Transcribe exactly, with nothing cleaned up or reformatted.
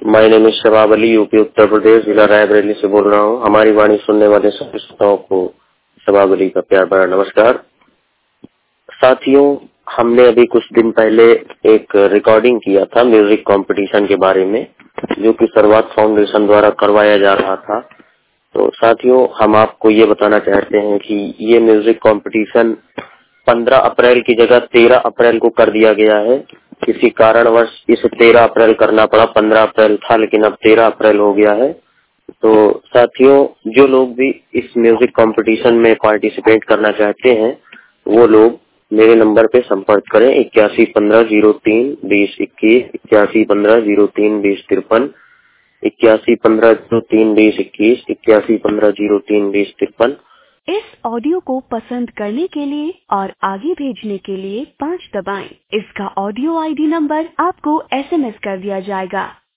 My name is Shabab Ali, UP Uttar Pradesh, जिला रायबरेली से बोल रहा हूँ। हमारी वाणी सुनने वाले सभी श्रोताओं को शबाब अली का प्यार भरा नमस्कार। साथियों, हमने अभी कुछ दिन पहले एक रिकॉर्डिंग किया था म्यूजिक कंपटीशन के बारे में, जो कि सर्वात फाउंडेशन द्वारा करवाया जा रहा था। तो साथियों, हम आपको ये बताना चाहते हैं कि ये म्यूजिक कंपटीशन पंद्रह अप्रैल की जगह तेरह अप्रैल को कर दिया गया है। किसी कारणवश इसे तेरह अप्रैल करना पड़ा, पंद्रह अप्रैल था लेकिन अब तेरह अप्रैल हो गया है। तो साथियों, जो लोग भी इस म्यूजिक कंपटीशन में पार्टिसिपेट करना चाहते हैं वो लोग मेरे नंबर पे संपर्क करें इक्यासी पंद्रह जीरो तीन बीस इक्कीस, इक्यासी पंद्रह जीरो तीन बीस तिरपन, इक्यासी पंद्रह जीरो तीन बीस इक्कीस, इक्यासी पंद्रह जीरो तीन बीस तिरपन। इस ऑडियो को पसंद करने के लिए और आगे भेजने के लिए पाँच दबाएं। इसका ऑडियो आईडी नंबर आपको एसएमएस कर दिया जाएगा।